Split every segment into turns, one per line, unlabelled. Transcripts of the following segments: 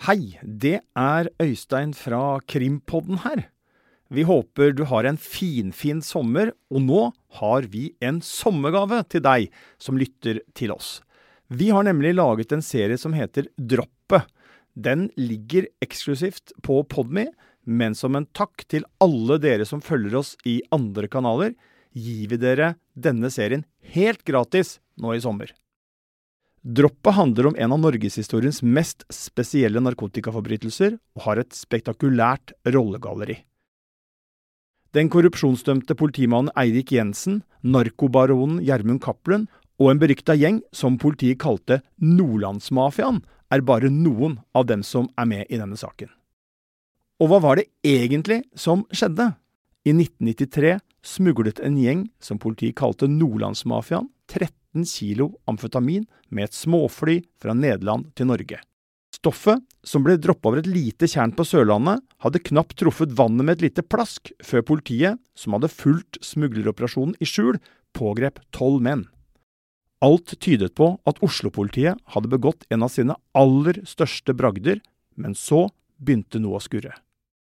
Hei, det Øystein fra Krimpodden her. Vi håper du har en fin sommer, og nå har vi en sommergave til deg som lytter til oss. Vi har nemlig laget en serie som heter Droppet. Den ligger eksklusivt på Podme, men som en takk til alle dere som følger oss i andre kanaler, gir vi dere denne serien helt gratis nå i sommer. Droppet handler om en av Norgeshistoriens mest spesielle narkotikaforbrytelser og har et spektakulært rollegalleri. Den korrupsjonsdømte politimannen Eirik Jensen, narkobaronen Gjermund Cappelen og en beryktet gjeng som politiet kalte Nordlandsmafiaen bare noen av dem som med i denne saken. Og hva var det egentlig som skjedde? I 1993 smuglet en gjeng som politiet kalte Nordlandsmafiaen 13 kilo amfetamin med et småfly fra Nederland til Norge. Stoffet, som ble droppet over et lite tjern på Sørlandet, hadde knapt truffet vannet med et lite plask før politiet, som hadde fulgt smugleroperasjonen i skjul, pågrep 12 menn. Alt tydet på at Oslo-politiet hadde begått en av sine aller største bragder, men så begynte noe å skurre.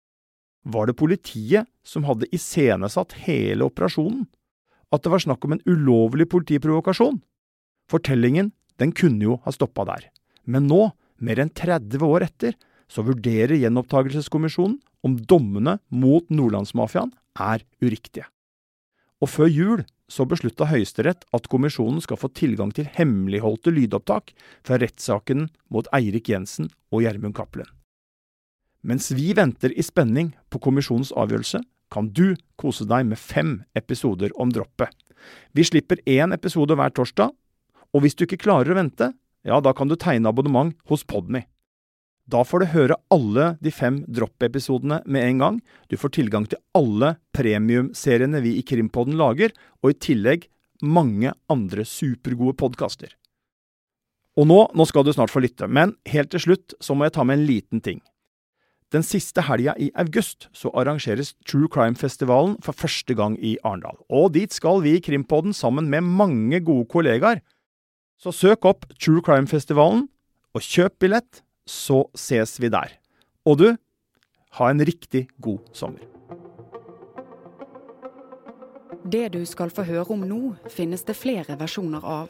Var det politiet som hadde iscenesatt hele operasjonen? At det var snakk om en ulovlig politiprovokasjon? Fortellingen, den kunne jo ha stoppet der. Men nå, mer enn 30 år etter, så vurderer gjenopptagelseskommisjonen om dommene mot Nordlandsmafiaen uriktige. Og før jul så besluttet Høyesterett at kommisjonen skal få tilgang til hemmeligholdte lydopptak fra rettssaken mot Eirik Jensen og Gjermund Cappelen. Mens vi venter i spenning på kommisjonens avgjørelse, kan du kose deg med 5 episoder om droppet. Vi slipper 1 episode hver torsdag, og hvis du ikke klarer å vente, ja, da kan du tegne abonnement hos Podme. Da får du høre alle de 5 dropp-episodene med en gang. Du får tilgang til alle premium-seriene vi i Krimpodden lager, og i tillegg mange andre supergode podcaster. Og nå skal du snart få lytte, men helt til slutt så må jeg ta med en liten ting. Den siste helgen i august så arrangeres True Crime-festivalen for første gang i Arendal. Og dit skal vi i Krimpodden sammen med mange gode kollegaer. Så søk opp True Crime-festivalen og kjøp billett, så ses vi der. Og du, ha en riktig god sommer.
Det du skal få høre om nå, finnes det flere versjoner av.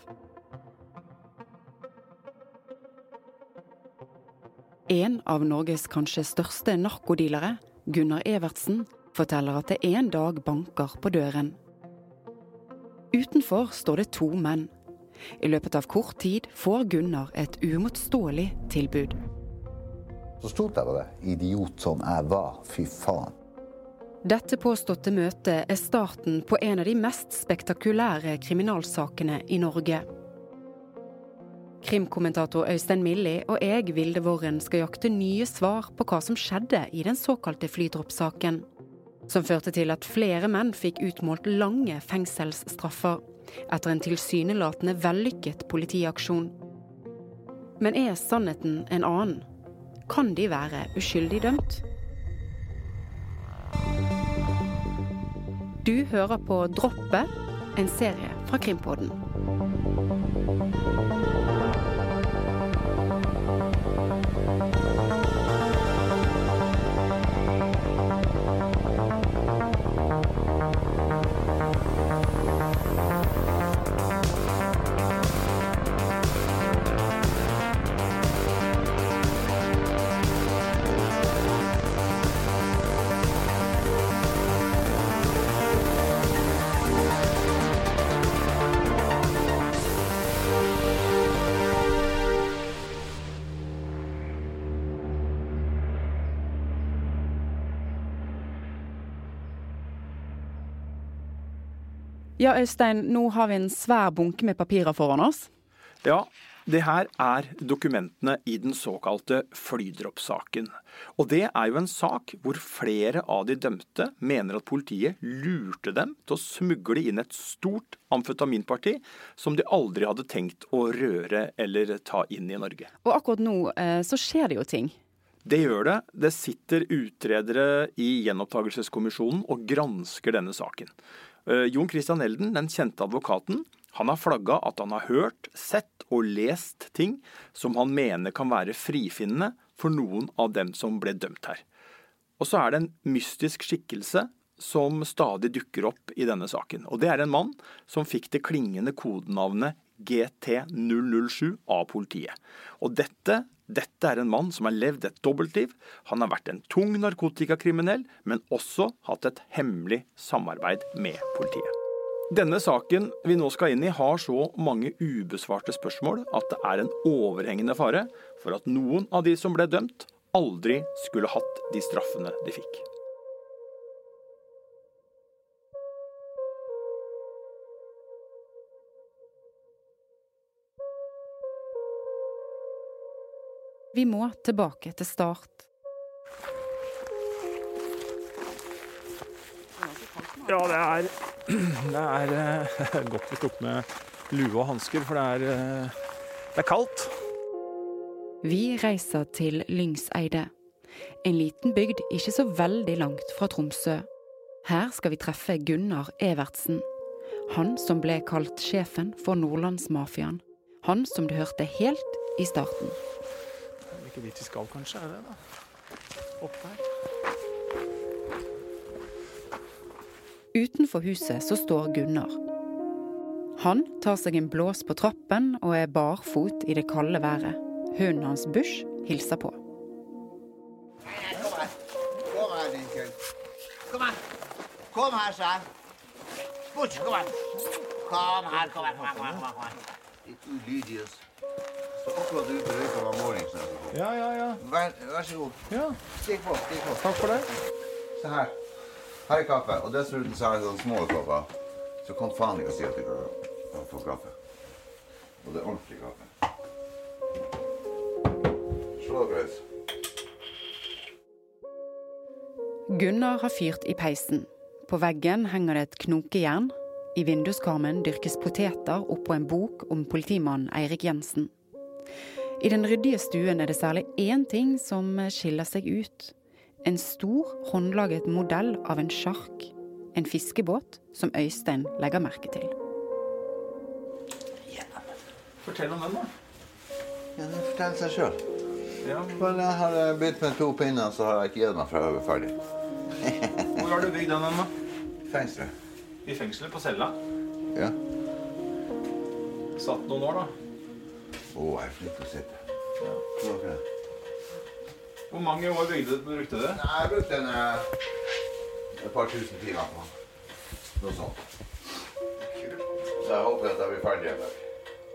En av Norges kanskje største narkodilere, Gunnar Evertsen, forteller at det en dag banker på døren. Utenfor står det 2 menn. I løpet av kort tid får Gunnar et uimotståelig tilbud.
Så stort der var det, idiot som jeg var, fy faen.
Dette påståtte møtet starten på en av de mest spektakulære kriminalsakene i Norge. Krimkommentator Øystein Milli og jeg, Vilde Worren, skal jakte nye svar på hva som skjedde i den såkalte flydroppsaken, som førte til at flere menn fikk utmålt lange fengselsstraffer etter en tilsynelatende vellykket politiaksjon. Men sannheten en annen? Kan de være uskyldig dømt? Du hører på Droppet, en serie fra Krimpodden. Ja, Øystein, nå har vi en svær bunke med papirer foran oss.
Ja, det her dokumentene i den såkalte flydroppsaken. Og det jo en sak hvor flere av de dømte mener at politiet lurte dem til å smugle inn et stort amfetaminparti som de aldri hadde tenkt å røre eller ta inn i Norge.
Og akkurat nå så skjer det jo ting.
Det gjør det. Det sitter utredere i gjenopptagelseskommisjonen og gransker denne saken. Jon Christian Elden, den kjente advokaten, han har flagget at han har hørt, sett og lest ting som han mener kan være frifinnende for noen av dem som ble dømt her. Og så er det en mystisk skikkelse som stadig dukker opp i denne saken. Og det er en mann som fikk det klingende kodenavnet GT007 av politiet. Og dette er en mann som har levd et dobbeltliv. Han har vært en tung narkotikakriminell, men også hatt et hemmelig samarbeid med politiet. Denne saken vi nå skal inn i har så mange ubesvarte spørsmål at det er en overhengende fare for at noen av de som ble dømt aldri skulle hatt de straffene de fikk.
Vi må tilbake til start.
Ja, det er godt vi tok med lue og hansker, for det er kaldt.
Vi reiser til Lyngseidet, en liten bygd ikke så veldig langt fra Tromsø. Her skal vi treffe Gunnar Evertsen, han som ble kalt sjefen for Nordlandsmafiaen. Han som du hørte helt i starten.
Ikke dit vi skal, kanskje, er det da? Opp her.
Utenfor huset så står Gunnar. Han tar seg en blås på trappen og er barfot i det kalde været. Hunden hans Bush hilser på.
Kom her, din kjønn. Kom her, sa jeg. Bush, kom her. Kom her. Litt ulydig, altså. Så akkurat ute og røyker av morgenen.
Ja.
Vær så god.
Ja.
Stikk på.
Takk for det.
Se her. Her er kaffe, og dessuten så er det sånne små kopper. Så kan faen ikke si at du kan få kaffe. Og det er ordentlig kaffe. Slå grøs.
Gunnar har fyrt i peisen. På veggen henger det et knokejern. I vinduskarmen dyrkes poteter oppå en bok om politimannen Eirik Jensen. I den ryddige stuen er det særlig én ting som skiller seg ut. En stor, håndlaget modell av en sjark. En fiskebåt som Øystein legger merke til.
Fortell om den da.
Ja, den forteller seg selv.
Ja.
Men jeg har begynt med 2 pinner, så har jeg ikke gitt meg fra å være ferdig.
Hvor har du bygd den da?
Fengslet.
I fengselet på cella?
Ja.
Satt noen år da?
Jeg er flink til å sitte.
Ja.
Okay.
Hvor mange år brukte du?
Nei, jeg brukte et par tusen timer på noe sånt. Så jeg håper at jeg blir ferdig en dag.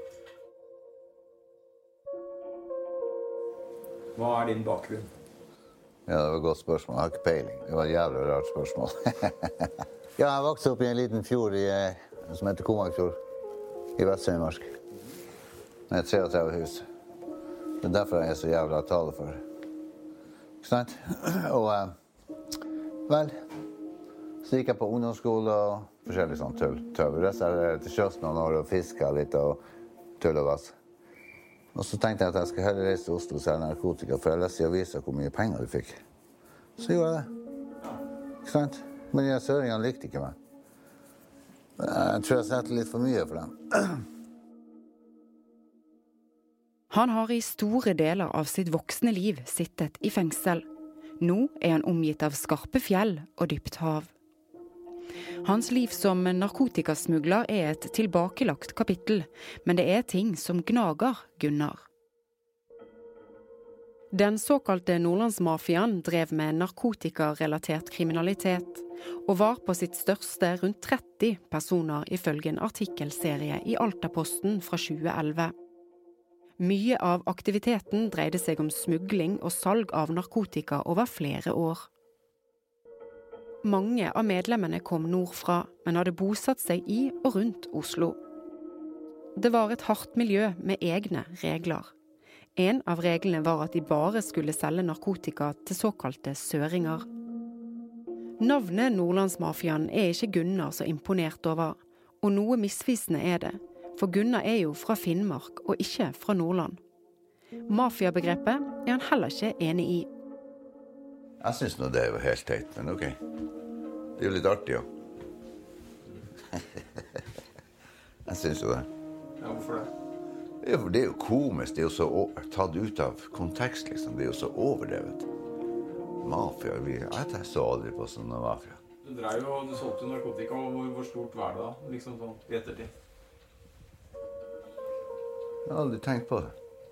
Hva er din bakgrunn?
Ja, det var et godt spørsmål. Jeg har ikke peiling. Det var et jævlig rart spørsmål. Ja, jeg vokste opp i en liten fjord som heter Komarkfjord i Vest-Finnmark. Med 33 hus. Det er derfor jeg er så jævla tale for. Ikke sant? Og vel, så gikk jeg på ungdomsskole og forskjellig sånn tull. Resten er det til sjøs noen år og fisket litt og tull og vass. Og så tenkte jeg at jeg skulle heller reise til Oslo og selge narkotika, for jeg leste i avisa hvor mye penger du fikk. Så gjorde jeg det. Ikke sant? Men de søringene likte ikke meg. Jeg tror jeg setter litt for mye for dem.
Han har i store deler av sitt voksne liv sittet i fengsel. Nå er han omgitt av skarpe fjell og dypt hav. Hans liv som narkotikasmugler er et tilbakelagt kapittel, men det er ting som gnager Gunnar. Den såkalte Nordlandsmafiaen drev med narkotikarelatert kriminalitet, og var på sitt største rundt 30 personer ifølge en artikkelserie i Altaposten fra 2011. Mye av aktiviteten dreide seg om smugling og salg av narkotika over flere år. Mange av medlemmene kom nordfra, men hadde bosatt seg i og rundt Oslo. Det var et hardt miljø med egne regler. En av reglene var at de bare skulle selge narkotika til såkalte søringer. Navnet Nordlandsmafiaen er ikke Gunnar så imponert over, og noe misvisende er det, for Gunnar er jo fra Finnmark og ikke fra Nordland. Mafiabegrepet er han heller ikke enig i.
Jeg synes nå det var helt teit, men ok. Det er jo litt artig, jo. Jeg synes jo det.
Ja, hvorfor det?
Ja, for det jo komisk, det jo så tatt ut av kontekst, liksom. Det jo så overdrevet. Mafia, jeg så aldri på sånn mafia.
Du solgte narkotika, og hvor stort var det da, liksom sånn i ettertid?
Jeg har aldri tenkt på det.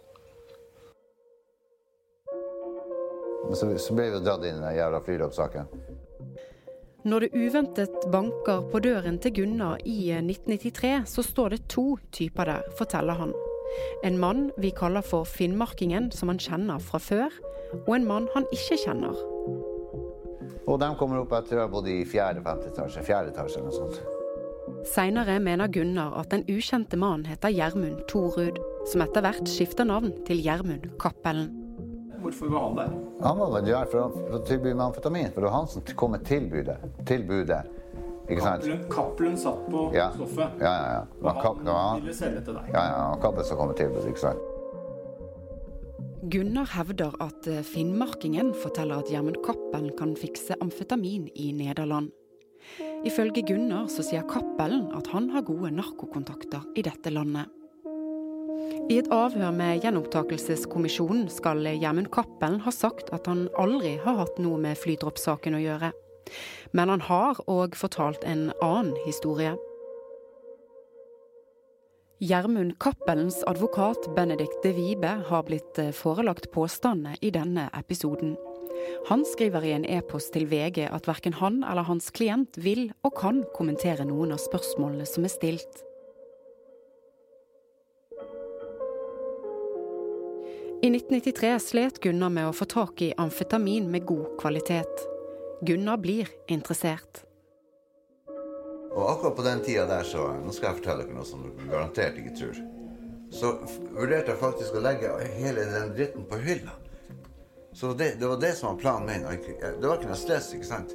Men så ble vi dratt inn i den jævla flyroppsaken.
Når det uventet banker på døren til Gunnar i 1993, så står det 2 typer der, forteller han. En mann vi kaller for Finnmarkingen, som han kjenner fra før, og en mann han ikke kjenner.
Og de kommer opp etter å ha bodd i 4. etasje eller noe sånt.
Senere mener Gunnar at den ukjente mannen heter Gjermund Thorud, som etter hvert skifter navn til Gjermund Cappelen.
Hvorfor var han der?
Han var vel der for å tilby med amfetamin, for det var han som kom med tilbudet, ikke sant?
Cappelen satt på stoffet?
Ja.
Og han ville selge til deg?
Ja, Cappelen som kom med tilbudet, ikke sant?
Gunnar hevder at Finnmarkingen forteller at Gjermund Cappelen kan fikse amfetamin i Nederland. Ifølge Gunnar så sier Cappelen at han har gode narkokontakter i dette landet. I et avhør med gjenopptakelseskommisjonen skal Gjermund Cappelen ha sagt at han aldri har hatt noe med flydroppsaken å gjøre. Men han har også fortalt en annen historie. Gjermund Cappelens advokat Benedikt de Vibe har blitt forelagt påstandene i denne episoden. Han skriver i en e-post til VG at hverken han eller hans klient vil og kan kommentere noen av spørsmålene som er stilt. I 1993 slet Gunnar med å få tak i amfetamin med god kvalitet. Gunnar blir interessert.
Og akkurat på den tiden der så, nå skal jeg fortelle dere noe som dere garantert ikke tror, så vurderte jeg faktisk å legge hele den dritten på hylla. Så det var det som var planen min. Det var ikke noe stress, ikke sant?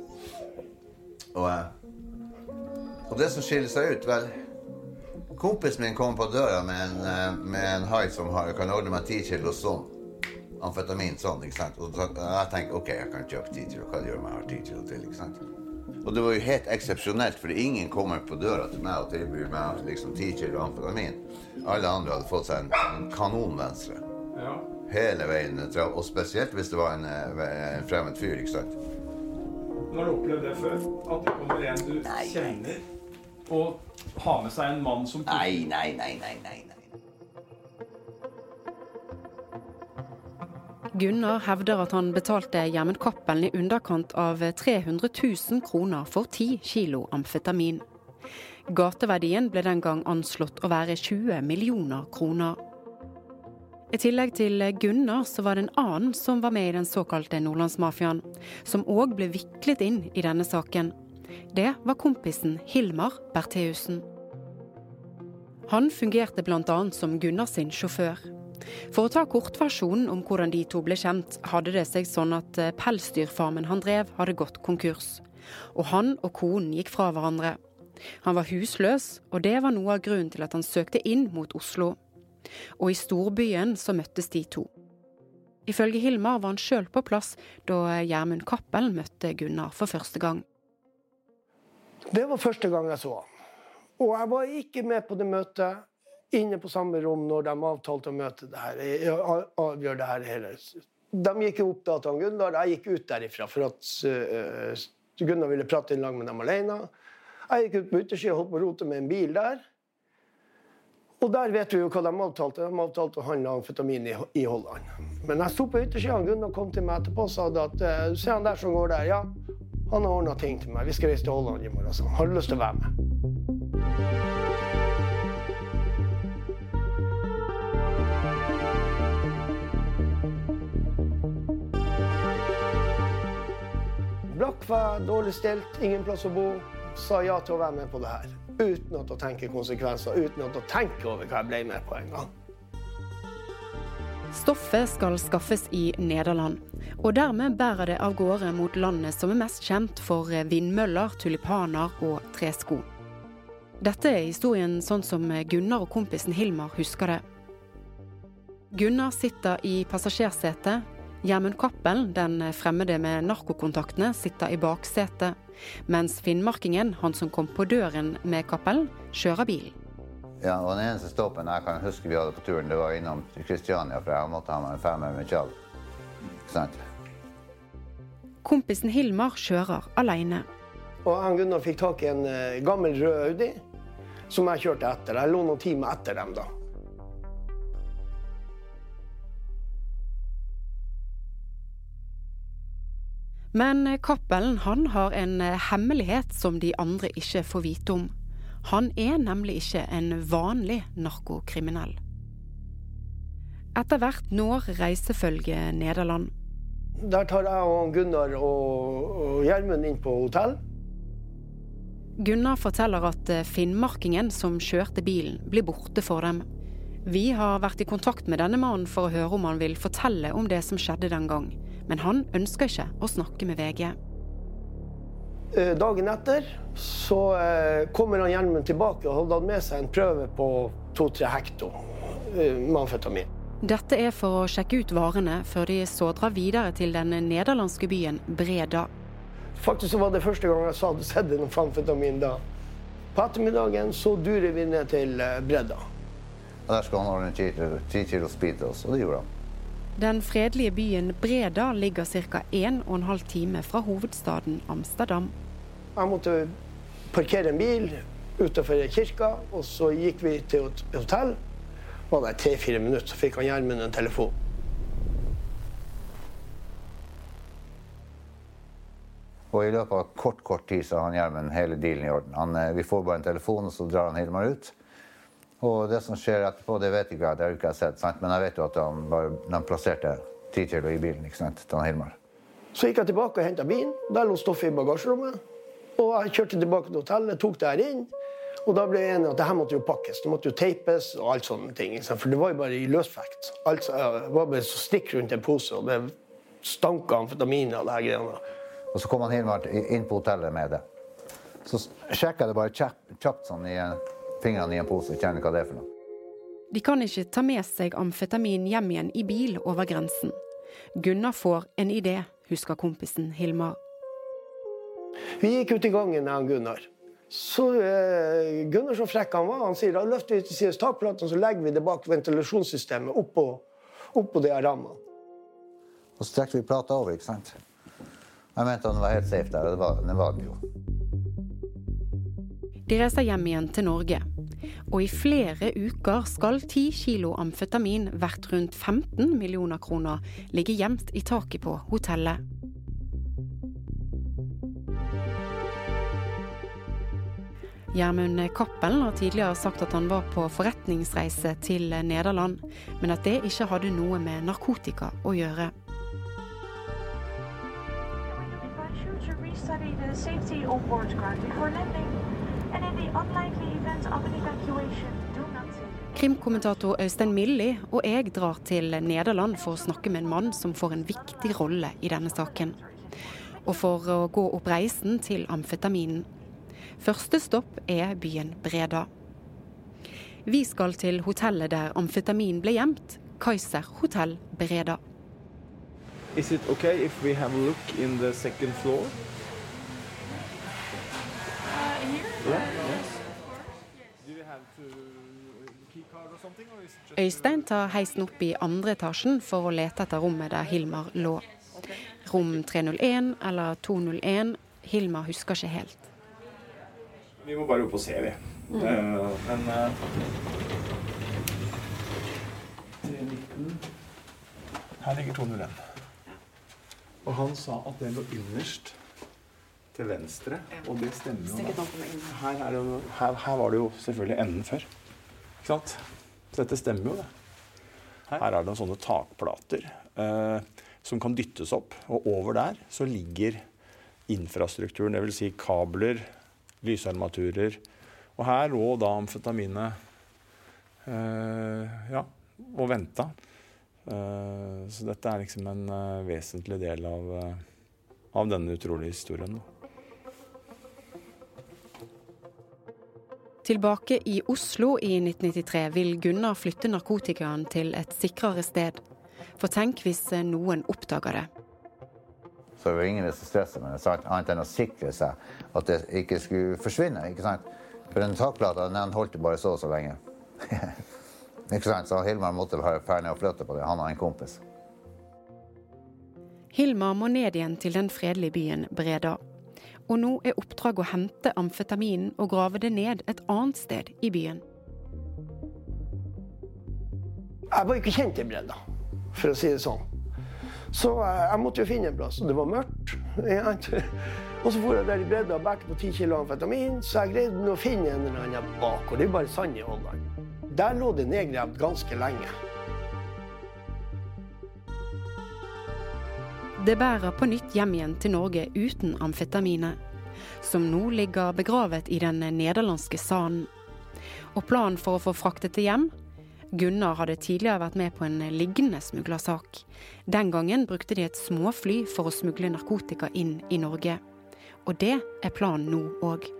Og det som skiller seg ut, vel, kompisen min kom på døra med en hai som kan ordne meg 10 kilo sånn, amfetamin sånn, ikke sant? Og jeg tenkte, ok, jeg kan kjøpe 10 kilo, hva gjør jeg med jeg har 10 kilo til, ikke sant? Og det var jo helt eksepsjonelt, for ingen kommer på døra til meg og tilbyr meg liksom 10 kilo amfetamin. Alle andre hadde fått seg en kanonvenstre. Ja. Hele veien, og spesielt hvis det var en fremmed fyr, ikke sant?
Har du opplevd det før? At det kommer en du kjenner og har med seg en mann som...
Nei.
Gunnar hevder at han betalte Gjermund Cappelen i underkant av 300 000 kroner for 10 kilo amfetamin. Gateverdien ble den gang anslått å være 20 millioner kroner. I tillegg til Gunnar så var det en annen som var med i den såkalte Nordlandsmafiaen, som også ble viklet inn i denne saken. Det var kompisen Hilmar Bertheussen. Han fungerte blant annet som Gunnar sin sjåfør. For å ta kortversjonen om hvordan de to ble kjent, hadde det seg sånn at pelsdyrfarmen han drev hadde gått konkurs. Og han og konen gikk fra hverandre. Han var husløs, og det var noe av grunnen til at han søkte inn mot Oslo. Og i storbyen så møttes de to. Ifølge Hilmar var han selv på plass da Gjermund Cappelen møtte Gunnar for første gang.
Det var første gang jeg så han. Og jeg var ikke med på det møtet, inne på samme rom når de avtalte å møte det her, avgjør det her hele. De gikk opp da til Gunnar, jeg gikk ut derifra for at Gunnar ville prate inn lag med dem alene. Jeg gikk ut på yttersiden og holdt på å rote med en bil der. Og der vet vi jo hva de avtalte. De avtalte å handle amfetamin i Holland. Men jeg sto på yttersiden, Gunnar kom til meg etterpå og sa at se han der som går der, ja, han har ordnet ting til meg. Vi skal reise til Holland i morgen, så har du lyst til å være med? Blakk var dårlig stilt, ingen plass å bo, sa ja til å være med på det her. Uten å tenke konsekvenser, uten å tenke over hva jeg ble med på en gang.
Stoffet skal skaffes i Nederland, og dermed bærer det av gårde mot landet som er mest kjent for vindmøller, tulipaner og tresko. Dette er historien sånn som Gunnar og kompisen Hilmar husker det. Gunnar sitter i passasjersetet, Gjermund Cappelen, den fremmede med narkokontaktene, sitter i baksetet, mens finnmarkingen, han som kom på døren med Cappelen, kjører bil.
Ja, og den eneste stoppen jeg kan huske vi hadde på turen, det var innom Kristiania, for jeg måtte ha meg en 5 med Kjell. Ikke sant?
Kompisen Hilmar kjører alene.
Og han Gunnar fikk tak i en gammel rød Audi, som jeg kjørte etter. Jeg lå noen timer etter dem da.
Men Cappelen, han har en hemmelighet som de andre ikke får vite om. Han er nemlig ikke en vanlig narkokriminell. Etter hvert når reisefølge Nederland.
Der tar jeg og Gunnar og Gjermund inn på hotell.
Gunnar forteller at finnmarkingen som kjørte bilen blir borte for dem. Vi har vært i kontakt med denne mannen for å høre om han vil fortelle om det som skjedde den gang. Men han ønsker ikke å snakke med VG.
Dagen etter så kommer han Gjermund tilbake og hadde med seg en prøve på 2-3 hekto med amfetamin.
Dette er for å sjekke ut varene før de så drar videre til den nederlandske byen Breda.
Faktisk så var det første gang jeg hadde sett noen amfetamin da. På ettermiddagen så durer vi ned til Breda.
Og der skal han ordne 10 kilo speed til oss, og det gjorde han.
Den fredelige byen Breda ligger ca. 1,5 time fra hovedstaden Amsterdam.
Jeg måtte parkere en bil utenfor kirka, og så gikk vi til et hotell. Var det 3-4 minutter, så fikk han Gjermund en telefon.
Og i løpet av kort tid så har han Gjermund hele dealen i orden. Vi får bare en telefon, og så drar han Hilmar ut. Og det som skjer etterpå, det vet ikke jeg, det har ikke jeg sett, sant? Men jeg vet jo at han plasserte 10 kilo i bilen, ikke sant, til Hilmar.
Så gikk jeg tilbake og hentet bilen, der lå stoffet i bagasjerommet. Og jeg kjørte tilbake til hotellet, tok det her inn. Og da ble jeg enig at det her måtte jo pakkes, det måtte jo teipes og alt sånne ting. For det var jo bare i løsfekt. Altså, det var bare så stikk rundt en pose, og det stanket amfetamin og det her greiene.
Og så kom han Hilmar inn på hotellet med det. Så sjekket jeg det bare kjapt sånn i fingrene i en pose, kjenner hva det er for noe.
De kan ikke ta med seg amfetamin hjem igjen i bil over grensen. Gunnar får en idé, husker kompisen Hilmar.
Vi gikk ut i gangen med Gunnar. Så Gunnar så frekk han var, han sier, da løfter vi til siden takplaten, så legger vi det bak ventilasjonssystemet oppå de her rammene.
Og så trekker vi plata over, ikke sant? Jeg mente at den var helt safe der, og det var den jo.
De reiser hjem igjen til Norge, og i flere uker skal 10 kilo amfetamin verdt rundt 15 millioner kroner ligge gjemt i taket på hotellet. Gjermund Cappelen har tidligere sagt at han var på forretningsreise til Nederland, men at det ikke hadde noe med narkotika å gjøre.
Study the safety on board guard before landing, and in the unlikely event of an evacuation, do not take.
Krimkommentator Øystein Milli og jeg drar til Nederland for å snakke med en mann som får en viktig rolle i denne saken. Og for å gå opp reisen til amfetaminen. Første stopp er byen Breda. Vi skal til hotellet der amfetamin ble gjemt, Kaiser Hotel Breda.
Is it okay if we have a look in the second floor?
Øystein tar heisen opp i andre etasjen for å lete etter rommet der Hilmar lå. Rom 301 eller 201, Hilmar husker ikke helt.
Vi må bare opp og se, vi. Men 319. Her ligger 201. Og han sa at det lå innerst til venstre, og det stemmer jo. Her var det jo selvfølgelig enden før. Ikke sant? Så dette stemmer jo det. Her er det noen sånne takplater som kan dyttes opp, og over der så ligger infrastrukturen, det vil si kabler, lysarmaturer, og her lå da amfetaminet og venta. Så dette er liksom en vesentlig del av denne utrolige historien.
Tilbake i Oslo i 1993 vil Gunnar flytte narkotikaen til et sikrere sted. For tenk hvis noen oppdager det.
Så det var ingen som stresset med det, annet enn å sikre seg at det ikke skulle forsvinne, ikke sant? For den takplata, den holdt bare så lenge. Ikke sant? Så Hilmar måtte være ned og flytte på det. Han har en kompis.
Hilmar må ned igjen til den fredelige byen Breda. Og nå er oppdraget å hente amfetaminen og grave det ned et annet sted i byen.
Jeg var ikke kjent i Breda, for å si det sånn. Så jeg måtte jo finne en plass, og det var mørkt. Og så for jeg der i Breda og bærte på 10 kilo amfetamin, så jeg greide å finne en eller annen bak, og det er bare sand i Holland. Der lå det nedgravd ganske lenge.
Det bærer på nytt hjem igjen til Norge uten amfetaminet, som nå ligger begravet i den nederlandske sanden. Og planen for å få fraktet det hjem? Gunnar hadde tidligere vært med på en lignende smuglersak. Den gangen brukte de et småfly for å smugle narkotika inn i Norge. Og det er planen nå også.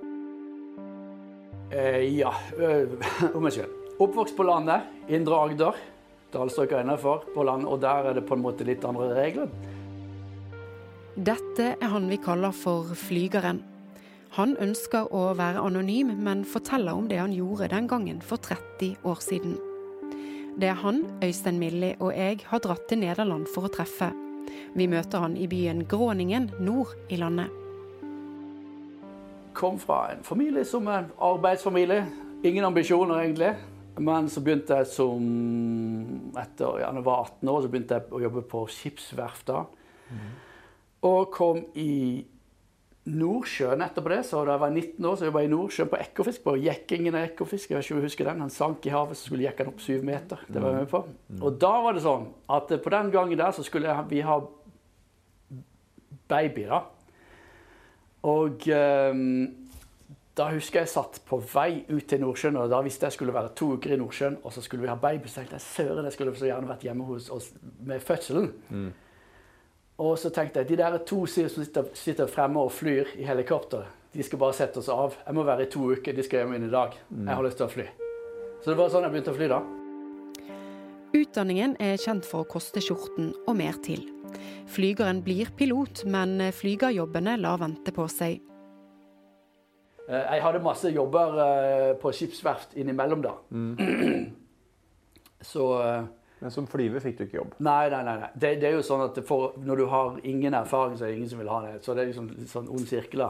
Om meg selv. Oppvokst på landet, Indre Agder, Dalstrøker innenfor på land, og der er det på en måte litt andre regler.
Dette er han vi kaller for Flygeren. Han ønsker å være anonym, men forteller om det han gjorde den gangen for 30 år siden. Det er han, Øystein Milli og jeg har dratt til Nederland for å treffe. Vi møter han i byen Groningen, nord i landet.
Kom fra en familie som en arbeidsfamilie. Ingen ambisjoner egentlig. Men så begynte jeg etter jeg var 18 år, så begynte jeg å jobbe på skipsverfta. Og kom i Nordsjøen etterpå det, så da jeg var 19 år, så jobbet jeg i Nordsjøen på ekkofisk, på jekkingen av ekkofisk. Jeg vet ikke om du husker den, han sank i havet, så skulle jekke den opp 7 meter. Det var jeg med på. Og da var det sånn, at på den gangen der, så skulle vi ha baby da. Og da husker jeg satt på vei ut til Nordsjøen, og da visste jeg skulle være 2 uker i Nordsjøen, og så skulle vi ha baby, så tenkte jeg, søren, jeg skulle så gjerne vært hjemme hos oss med fødselen. Og så tenkte jeg, de der 2 som sitter fremme og flyr i helikopter, de skal bare sette oss av. Jeg må være i 2 uker, de skal hjemme inn i dag. Jeg har lyst til å fly. Så det var sånn jeg begynte å fly da.
Utdanningen er kjent for å koste skjorten og mer til. Flygeren blir pilot, men flygerjobbene lar vente på seg.
Jeg hadde masse jobber på skipsverft innimellom da. Så...
Men som flyver fikk du ikke jobb?
Nei. Det er jo sånn at når du har ingen erfaring, så er det ingen som vil ha det. Så det er liksom sånn ond sirkel.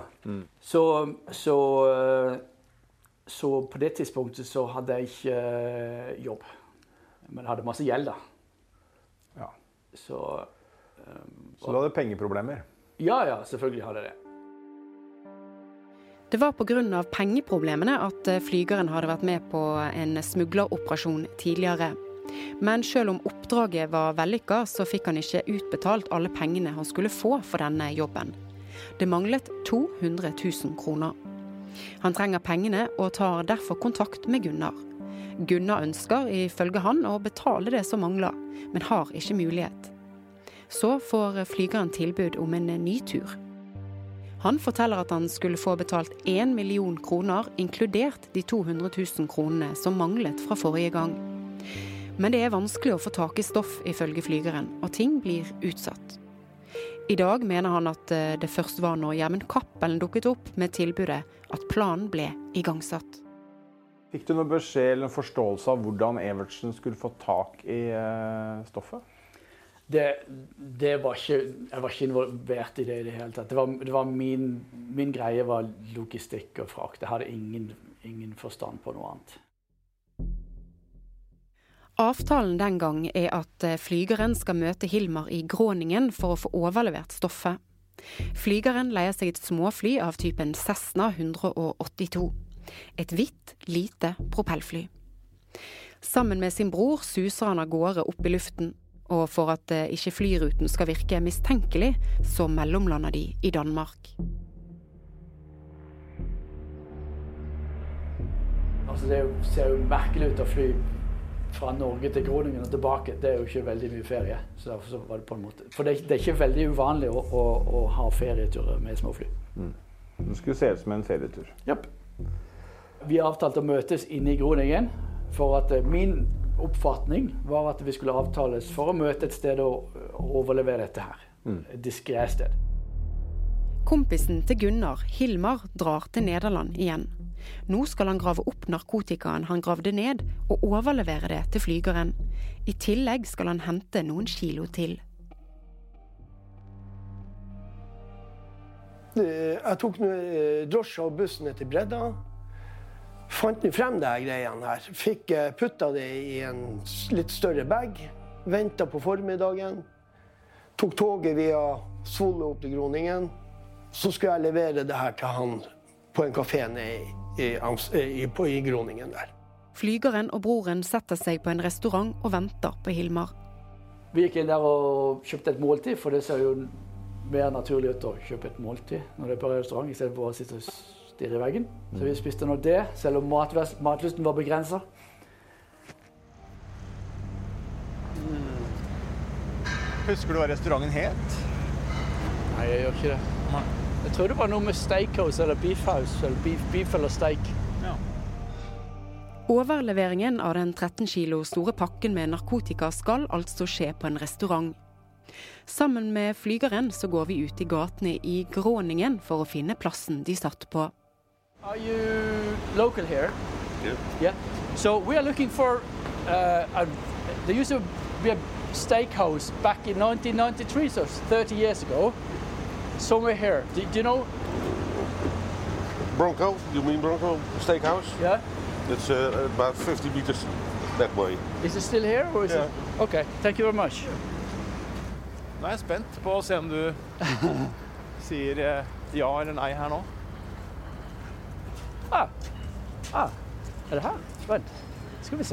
Så på det tidspunktet så hadde jeg ikke jobb. Men jeg hadde masse gjeld da.
Ja.
Så
du hadde pengeproblemer?
Ja, selvfølgelig hadde jeg det.
Det var på grunn av pengeproblemene at flygeren hadde vært med på en smugleroperasjon tidligere. Men selv om oppdraget var vellykket, så fikk han ikke utbetalt alle pengene han skulle få for denne jobben. Det manglet 200 000 kroner. Han trenger pengene og tar derfor kontakt med Gunnar. Gunnar ønsker ifølge han å betale det som mangler, men har ikke mulighet. Så får flygeren tilbud om en ny tur. Han forteller at han skulle få betalt 1 million kroner, inkludert de 200 000 kronene som manglet fra forrige gang. Men det er vanskelig å få tak i stoff ifølge flygeren, og ting blir utsatt. I dag mener han at det først var når Gjermund Cappelen dukket opp med tilbudet at planen ble igangsatt.
Fikk du noen beskjed eller noen forståelse av hvordan Evertsen skulle få tak i stoffet?
Jeg var ikke involvert i det i det hele tatt. Det var min greie var logistikk og frakt. Jeg hadde ingen forstand på noe annet.
Avtalen den gang er at flygeren skal møte Hilmar i Groningen for å få overlevert stoffet. Flygeren leier seg et småfly av typen Cessna 182. Et hvitt, lite propellfly. Sammen med sin bror suser han av gårde opp i luften. Og for at ikke flyruten skal virke mistenkelig, så mellomlander de i Danmark.
Altså det ser jo merkelig ut å fly fra Norge til Groningen og tilbake. Det er jo ikke veldig mye ferie. Så derfor var det på en måte. For det er ikke veldig uvanlig å ha ferieturer med småfly.
Det skulle se ut som en ferietur.
Japp. Vi avtalte å møtes inne i Groningen for at min oppfatning var at vi skulle avtales for å møte et sted og overlevere dette her. Et diskret sted.
Kompisen til Gunnar, Hilmar, drar til Nederland igjen. Nå skal han grave opp narkotikaen han gravde ned og overlevere det til flygeren. I tillegg skal han hente noen kilo til.
Jeg tok drosje og bussen ned til Bredda. Fant frem det her greiene her. Fikk putta det i en litt større bag. Ventet på formiddagen. Tok toget via Svolle opp til Groningen. Så skulle jeg levere det her til han på en kafé i Groningen der.
Flygeren og broren setter seg på en restaurant og venter på Hilmar.
Vi gikk inn der og kjøpte et måltid, for det ser jo mer naturlig ut å kjøpe et måltid når det er på restaurant, i stedet for å sitte og stirre i veggen. Så vi spiste nå det, selv om matlysten var begrenset.
Husker du hva restauranten het?
Nei, jeg gjør ikke det. Nei. Jeg tror det var noe med steakhouse eller beefhouse, eller beef eller steak.
Ja.
Overleveringen av den 13 kilo store pakken med narkotika skal altså skje på en restaurant. Sammen med flygeren så går vi ut i gatene i Groningen for å finne plassen de satt på.
Are you local here?
Yeah.
Yeah. So we are looking for there used to be a steakhouse back in 1993, so 30 years ago. Somewhere here. Do you know?
Bronco, you mean Bronco Steakhouse?
Yeah.
It's about 50 meters that way.
Is it still here or is
Yeah.
it? Okay, thank you very much.
Nå er jeg spent på å se om du sier ja eller nei her nå.
Er det her? Vent, skal vi se.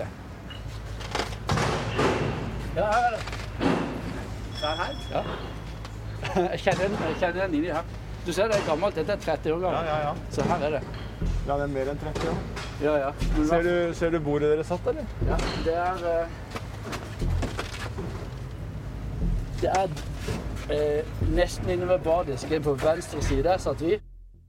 Ja, her er det.
Det er her?
Ja. Jeg kjenner den inni her. Du ser det er gammelt, dette er 30 år gammelt.
Ja.
Så her er det.
Ja, det er mer enn 30 år.
Ja.
Ser du bordet dere satt, eller?
Ja, det er nesten inne ved bardisken på venstre side, der satt vi.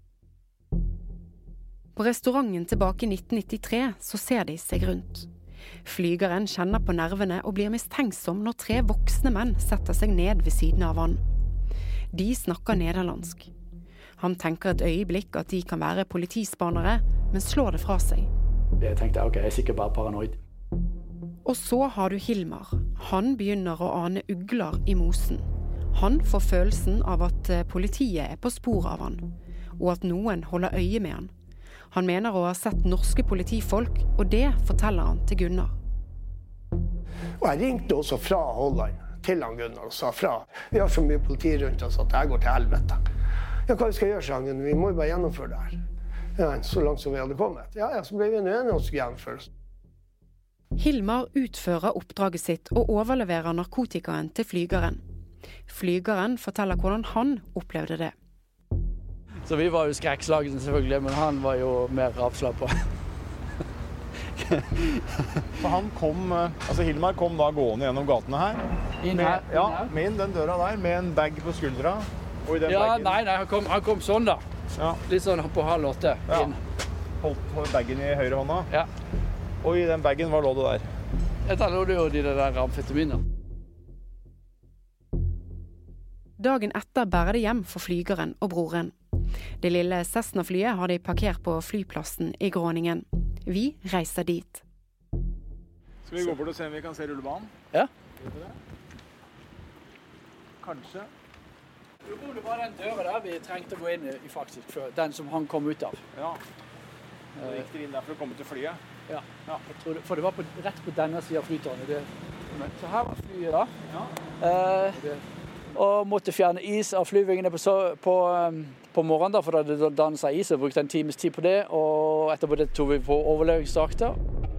På restauranten tilbake i 1993 så ser de seg rundt. Flygeren kjenner på nervene og blir mistenksom når 3 voksne menn setter seg ned ved siden av han. De snakker nederlandsk. Han tenker et øyeblikk at de kan være politispanere, men slår det fra seg.
Jeg tenkte, ok, jeg er sikkert bare paranoid.
Og så har du Hilmar. Han begynner å ane ugler i mosen. Han får følelsen av at politiet er på spor av han, og at noen holder øye med han. Han mener å ha sett norske politifolk, og det forteller han til Gunnar.
Og jeg ringte også fra Holland til han Gunnar og sa fra. Vi har så mye politi rundt oss at jeg går til helvete. Ja, hva vi skal gjøre, sa han Gunnar? Vi må jo bare gjennomføre det her. Ja, så langt som vi hadde kommet. Ja, så ble vi enige om å gjennomføre.
Hilmar utfører oppdraget sitt og overleverer narkotikaen til flygeren. Flygeren forteller hvordan han opplevde det.
Så vi var jo skrekkslagne selvfølgelig, men han var jo mer avslappet.
Så han kom, Hilmar kom da gående gjennom gatene her.
Inn her?
Ja, med inn den døra der, med en bag på skuldra. Og i den bagen...
Nei, han kom sånn da.
Ja.
Litt sånn på 7:30 inn.
Holdt bagen i høyre hånda.
Ja.
Og i den bagen, hva lå det der?
Der lå det jo de der amfetaminer.
Dagen etter bærer det hjem for flygeren og broren. Det lille Cessna-flyet har de parkert på flyplassen i Groningen. Vi reiser dit.
Skal vi gå bort og se om vi kan se rullebanen?
Ja.
Kanskje.
Det var den døra der vi trengte å gå inn i faktisk, før, den som han kom ut av.
Ja. Så gikk dere inn der for å komme til flyet?
Ja. Jeg tror det, for det var rett på denne siden av flytårnet. Så her var flyet da. Ja. Og måtte fjerne is av flyvingene på morgenen, da, for da hadde det dannet seg is, og brukte en times tid på det, og etterpå det tog vi på overlevingsdrakter.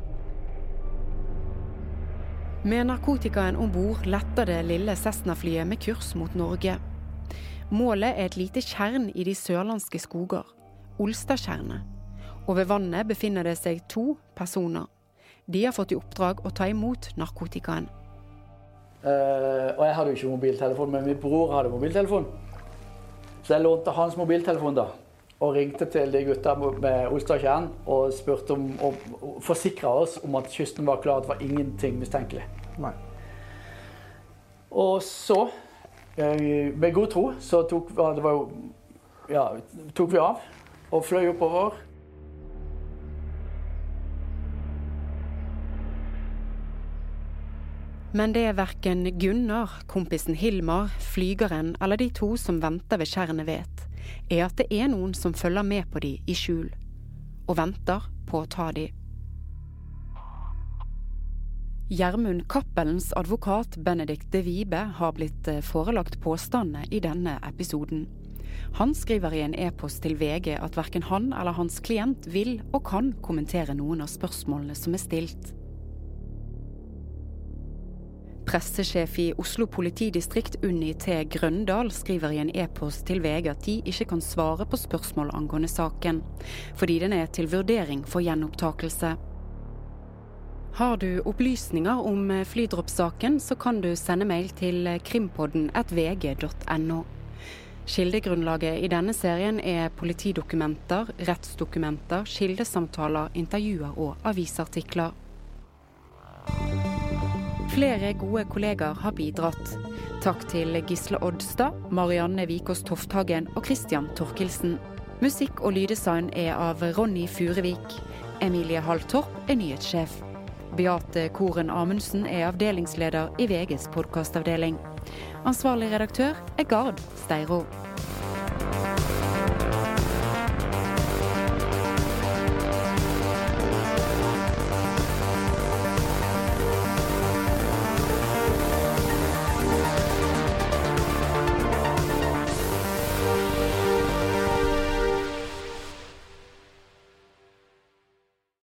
Med narkotikaen ombord letter det lille Cessna-flyet med kurs mot Norge. Målet er et lite tjern i de sørlandske skoger, Olstadtjernet. Og ved vannet befinner det seg 2 personer. De har fått i oppdrag å ta imot narkotikaen.
Og jeg hadde jo ikke mobiltelefon, men min bror hadde mobiltelefon. Så jeg lånte hans mobiltelefon da, og ringte til de gutta med Olstadtjern og spurte om, og forsikret oss om at kysten var klar, at det var ingenting mistenkelig.
Nei.
Og så, med god tro, så tok vi av og fløy oppover.
Men det hverken Gunnar, kompisen Hilmar, flygeren eller de to som venter ved skjærene vet, at det noen som følger med på de i skjul, og venter på å ta de. Gjermund Cappelens advokat Benedikt de Vibe har blitt forelagt påstandene i denne episoden. Han skriver i en e-post til VG at hverken han eller hans klient vil og kan kommentere noen av spørsmålene som stilt. Pressesjef i Oslo politidistrikt Unni T. Grøndal skriver i en e-post til VG at de ikke kan svare på spørsmål angående saken, fordi den til vurdering for gjenopptakelse. Har du opplysninger om flydroppsaken, så kan du sende mail til krimpodden@vg.no. Kildegrunnlaget i denne serien politidokumenter, rettsdokumenter, kildesamtaler, intervjuer og avisartikler. Flere gode kolleger har bidratt. Takk til Gisle Oddstad, Marianne Vikås Tofthagen og Christian Torkelsen. Musikk og lyddesign av Ronny Furevik. Emilie Halltorp nyhetssjef. Beate Koren Amundsen avdelingsleder i VGs podcastavdeling. Ansvarlig redaktør Gard Steiro.